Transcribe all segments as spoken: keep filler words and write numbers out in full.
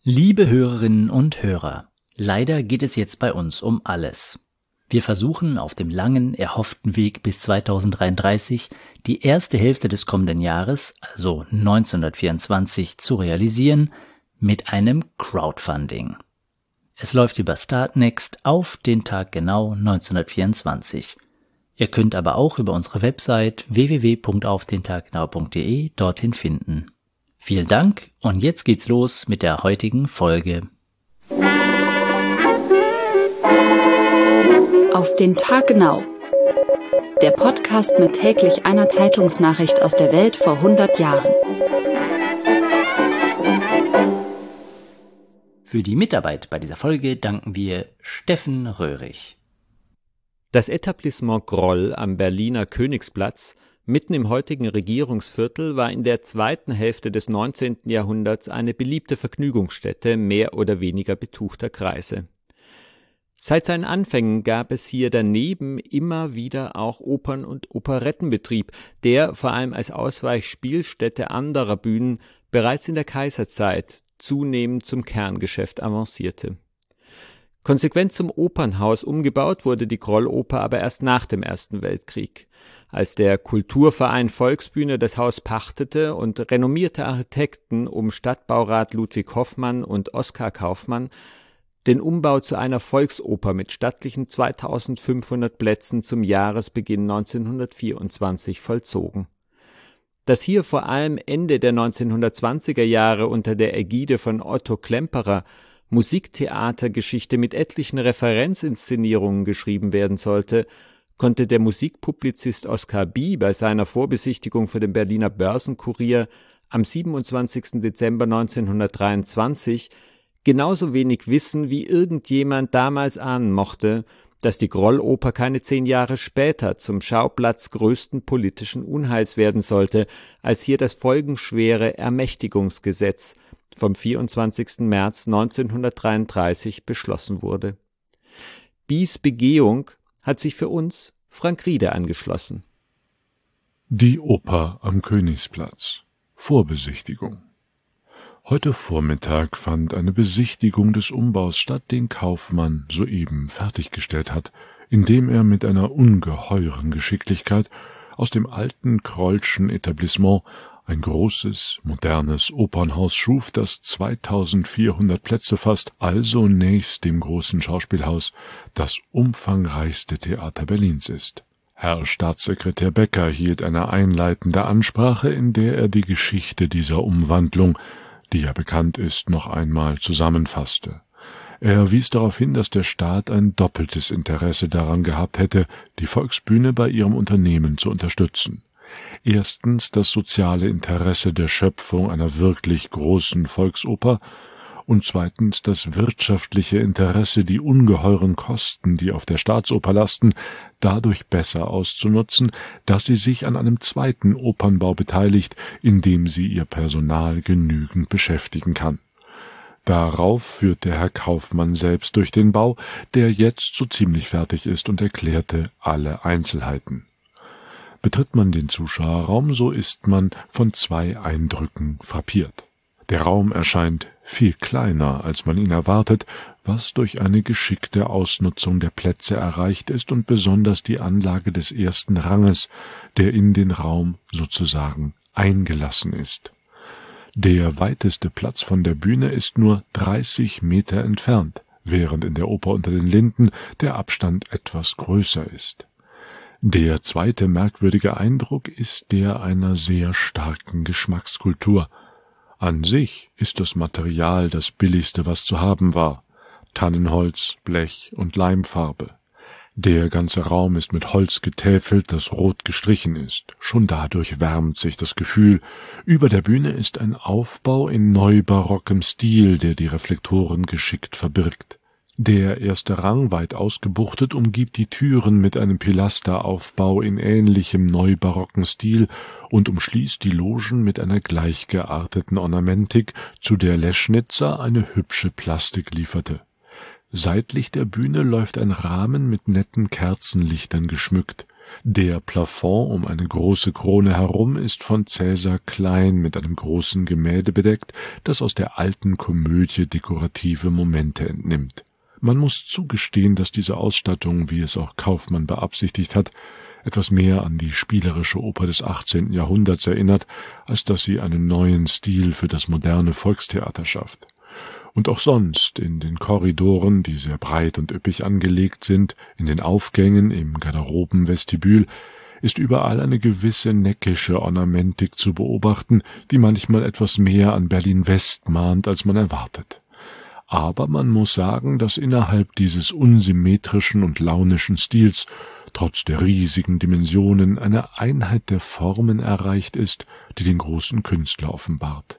Liebe Hörerinnen und Hörer, leider geht es jetzt bei uns um alles. Wir versuchen auf dem langen, erhofften Weg bis zweitausenddreiunddreißig die erste Hälfte des kommenden Jahres, also neunzehnhundertvierundzwanzig, zu realisieren mit einem Crowdfunding. Es läuft über Startnext auf den Tag genau neunzehnhundertvierundzwanzig. Ihr könnt aber auch über unsere Website w w w punkt auf den tag genau punkt d e dorthin finden. Vielen Dank und jetzt geht's los mit der heutigen Folge. Auf den Tag genau. Der Podcast mit täglich einer Zeitungsnachricht aus der Welt vor hundert Jahren. Für die Mitarbeit bei dieser Folge danken wir Steffen Röhrig. Das Etablissement Groll am Berliner Königsplatz, mitten im heutigen Regierungsviertel, war in der zweiten Hälfte des neunzehnten Jahrhunderts eine beliebte Vergnügungsstätte mehr oder weniger betuchter Kreise. Seit seinen Anfängen gab es hier daneben immer wieder auch Opern- und Operettenbetrieb, der vor allem als Ausweichspielstätte anderer Bühnen bereits in der Kaiserzeit zunehmend zum Kerngeschäft avancierte. Konsequent zum Opernhaus umgebaut wurde die Grolloper aber erst nach dem Ersten Weltkrieg. Als der Kulturverein Volksbühne das Haus pachtete und renommierte Architekten um Stadtbaurat Ludwig Hoffmann und Oskar Kaufmann den Umbau zu einer Volksoper mit stattlichen zweitausendfünfhundert Plätzen zum Jahresbeginn neunzehnhundertvierundzwanzig vollzogen. Dass hier vor allem Ende der neunzehnhundertzwanziger Jahre unter der Ägide von Otto Klemperer Musiktheatergeschichte mit etlichen Referenzinszenierungen geschrieben werden sollte, konnte der Musikpublizist Oskar Bie bei seiner Vorbesichtigung für den Berliner Börsenkurier am siebenundzwanzigsten Dezember neunzehnhundertdreiundzwanzig genauso wenig wissen, wie irgendjemand damals ahnen mochte, dass die Grolloper keine zehn Jahre später zum Schauplatz größten politischen Unheils werden sollte, als hier das folgenschwere Ermächtigungsgesetz vom vierundzwanzigsten März neunzehnhundertdreiunddreißig beschlossen wurde. Bies Begehung hat sich für uns Frank Riede angeschlossen. Die Oper am Königsplatz. Vorbesichtigung. Heute Vormittag fand eine Besichtigung des Umbaus statt, den Kaufmann soeben fertiggestellt hat, indem er mit einer ungeheuren Geschicklichkeit aus dem alten Krollschen Etablissement ein großes, modernes Opernhaus schuf, das zweitausendvierhundert Plätze fasst, also nächst dem großen Schauspielhaus das umfangreichste Theater Berlins ist. Herr Staatssekretär Becker hielt eine einleitende Ansprache, in der er die Geschichte dieser Umwandlung, die ja bekannt ist, noch einmal zusammenfasste. Er wies darauf hin, dass der Staat ein doppeltes Interesse daran gehabt hätte, die Volksbühne bei ihrem Unternehmen zu unterstützen. Erstens das soziale Interesse der Schöpfung einer wirklich großen Volksoper und zweitens das wirtschaftliche Interesse, die ungeheuren Kosten, die auf der Staatsoper lasten, dadurch besser auszunutzen, dass sie sich an einem zweiten Opernbau beteiligt, in dem sie ihr Personal genügend beschäftigen kann. Darauf führte Herr Kaufmann selbst durch den Bau, der jetzt so ziemlich fertig ist, und erklärte alle Einzelheiten. Betritt man den Zuschauerraum, so ist man von zwei Eindrücken frappiert. Der Raum erscheint viel kleiner, als man ihn erwartet, was durch eine geschickte Ausnutzung der Plätze erreicht ist und besonders die Anlage des ersten Ranges, der in den Raum sozusagen eingelassen ist. Der weiteste Platz von der Bühne ist nur dreißig Meter entfernt, während in der Oper Unter den Linden der Abstand etwas größer ist. Der zweite merkwürdige Eindruck ist der einer sehr starken Geschmackskultur. An sich ist das Material das billigste, was zu haben war: Tannenholz, Blech und Leimfarbe. Der ganze Raum ist mit Holz getäfelt, das rot gestrichen ist. Schon dadurch wärmt sich das Gefühl. Über der Bühne ist ein Aufbau in neubarockem Stil, der die Reflektoren geschickt verbirgt. Der erste Rang, weit ausgebuchtet, umgibt die Türen mit einem Pilasteraufbau in ähnlichem neubarocken Stil und umschließt die Logen mit einer gleich gearteten Ornamentik, zu der Leschnitzer eine hübsche Plastik lieferte. Seitlich der Bühne läuft ein Rahmen mit netten Kerzenlichtern geschmückt. Der Plafond um eine große Krone herum ist von Cäsar Klein mit einem großen Gemälde bedeckt, das aus der alten Komödie dekorative Momente entnimmt. Man muss zugestehen, dass diese Ausstattung, wie es auch Kaufmann beabsichtigt hat, etwas mehr an die spielerische Oper des achtzehnten Jahrhunderts erinnert, als dass sie einen neuen Stil für das moderne Volkstheater schafft. Und auch sonst in den Korridoren, die sehr breit und üppig angelegt sind, in den Aufgängen, im Garderobenvestibül, ist überall eine gewisse neckische Ornamentik zu beobachten, die manchmal etwas mehr an Berlin-West mahnt, als man erwartet. Aber man muss sagen, dass innerhalb dieses unsymmetrischen und launischen Stils trotz der riesigen Dimensionen eine Einheit der Formen erreicht ist, die den großen Künstler offenbart.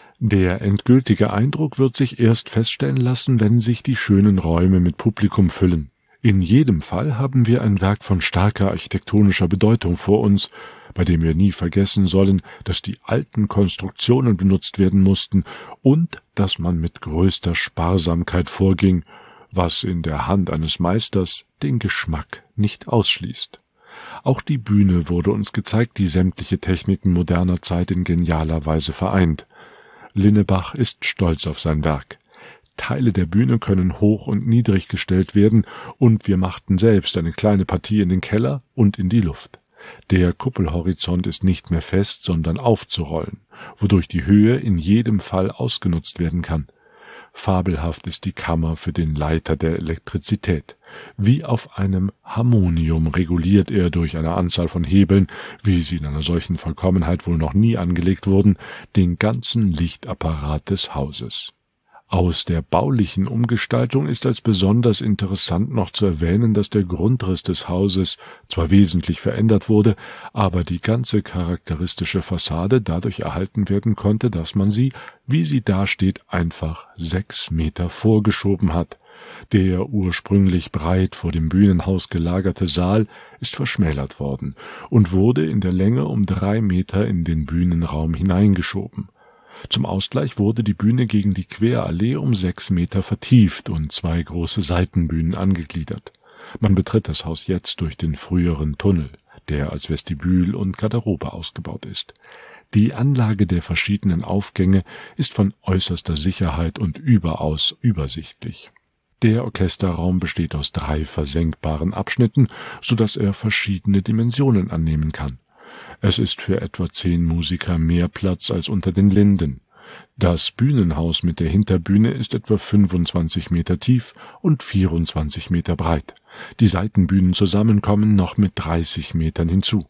Der endgültige Eindruck wird sich erst feststellen lassen, wenn sich die schönen Räume mit Publikum füllen. In jedem Fall haben wir ein Werk von starker architektonischer Bedeutung vor uns, bei dem wir nie vergessen sollen, dass die alten Konstruktionen benutzt werden mussten und dass man mit größter Sparsamkeit vorging, was in der Hand eines Meisters den Geschmack nicht ausschließt. Auch die Bühne wurde uns gezeigt, die sämtliche Techniken moderner Zeit in genialer Weise vereint. Linnebach ist stolz auf sein Werk. Teile der Bühne können hoch und niedrig gestellt werden, und wir machten selbst eine kleine Partie in den Keller und in die Luft. Der Kuppelhorizont ist nicht mehr fest, sondern aufzurollen, wodurch die Höhe in jedem Fall ausgenutzt werden kann. Fabelhaft ist die Kammer für den Leiter der Elektrizität. Wie auf einem Harmonium reguliert er durch eine Anzahl von Hebeln, wie sie in einer solchen Vollkommenheit wohl noch nie angelegt wurden, den ganzen Lichtapparat des Hauses. Aus der baulichen Umgestaltung ist als besonders interessant noch zu erwähnen, dass der Grundriss des Hauses zwar wesentlich verändert wurde, aber die ganze charakteristische Fassade dadurch erhalten werden konnte, dass man sie, wie sie dasteht, einfach sechs Meter vorgeschoben hat. Der ursprünglich breit vor dem Bühnenhaus gelagerte Saal ist verschmälert worden und wurde in der Länge um drei Meter in den Bühnenraum hineingeschoben. Zum Ausgleich wurde die Bühne gegen die Querallee um sechs Meter vertieft und zwei große Seitenbühnen angegliedert. Man betritt das Haus jetzt durch den früheren Tunnel, der als Vestibül und Garderobe ausgebaut ist. Die Anlage der verschiedenen Aufgänge ist von äußerster Sicherheit und überaus übersichtlich. Der Orchesterraum besteht aus drei versenkbaren Abschnitten, so dass er verschiedene Dimensionen annehmen kann. Es ist für etwa zehn Musiker mehr Platz als unter den Linden. Das Bühnenhaus mit der Hinterbühne ist etwa fünfundzwanzig Meter tief und vierundzwanzig Meter breit. Die Seitenbühnen zusammen kommen noch mit dreißig Metern hinzu.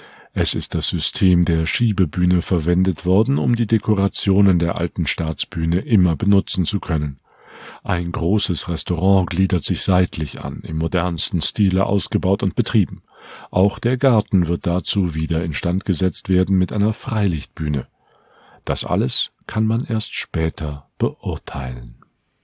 Es ist das System der Schiebebühne verwendet worden, um die Dekorationen der alten Staatsbühne immer benutzen zu können. Ein großes Restaurant gliedert sich seitlich an, im modernsten Stile ausgebaut und betrieben. Auch der Garten wird dazu wieder instand gesetzt werden mit einer Freilichtbühne. Das alles kann man erst später beurteilen.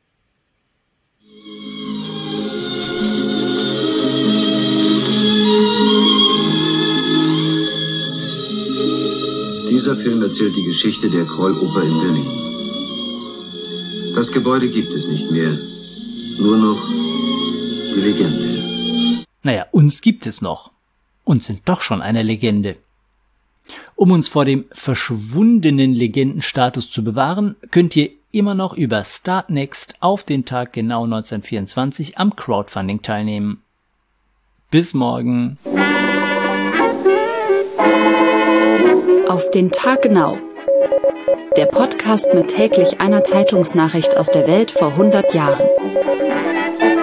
Dieser Film erzählt die Geschichte der Kroll-Oper in Berlin. Das Gebäude gibt es nicht mehr, nur noch die Legende. Naja, uns gibt es noch und sind doch schon eine Legende. Um uns vor dem verschwundenen Legendenstatus zu bewahren, könnt ihr immer noch über Startnext auf den Tag genau neunzehnhundertvierundzwanzig am Crowdfunding teilnehmen. Bis morgen. Auf den Tag genau. Der Podcast mit täglich einer Zeitungsnachricht aus der Welt vor hundert Jahren.